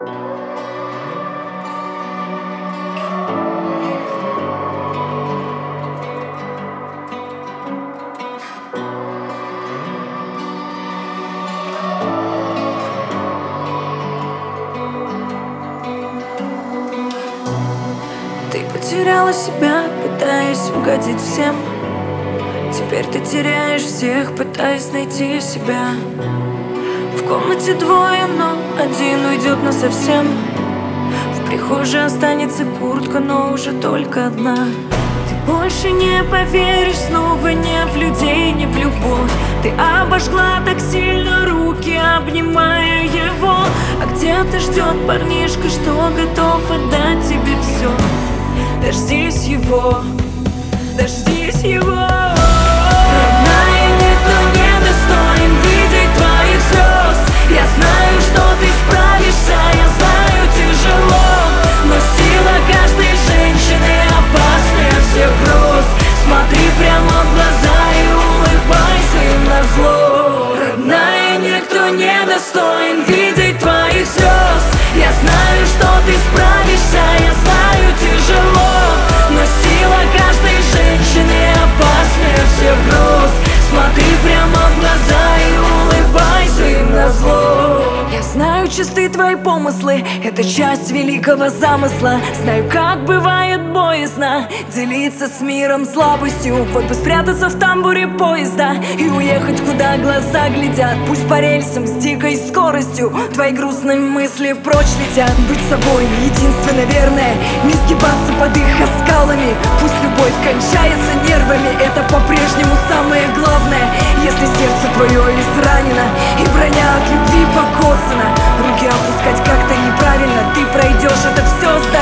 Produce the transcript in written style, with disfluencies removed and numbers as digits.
Ты потеряла себя, пытаясь угодить всем. Теперь ты теряешь всех, пытаясь найти себя. В комнате двое, но один уйдет насовсем. В прихожей останется куртка, но уже только одна. Ты больше не поверишь снова ни в людей, ни в любовь. Ты обожгла так сильно руки, обнимая его. А где-то ждет парнишка, что готов отдать тебе все. Дождись его, дождись его. Родная, никто не достоин видеть твоих слез. Я знаю, что ты справишься, я знаю, тяжело. Но сила каждой женщины опаснее всех гроз. Смотри прямо в глаза и улыбайся им назло. Родная, никто не достоин видеть твоих слез. Я знаю, что ты справишься, я знаю, тяжело. Но сила каждой женщины опаснее всех гроз. Смотри прямо в глаза и улыбайся им назло. Я знаю чисты твои помыслы, это часть великого замысла. Знаю, как бывает боязно делиться с миром слабостью. Вот бы спрятаться в тамбуре поезда и уехать, куда глаза глядят. Пусть по рельсам с дикой скоростью твои грустные мысли прочь летят. Быть собой единственно верное, не сгибаться под их оскалами. Пусть любовь кончается нервами, это по-прежнему самое главное. Если сердце твое изранено и броня от любви покоцана, руки опускать как-то неправильно. Ты пройдешь это все,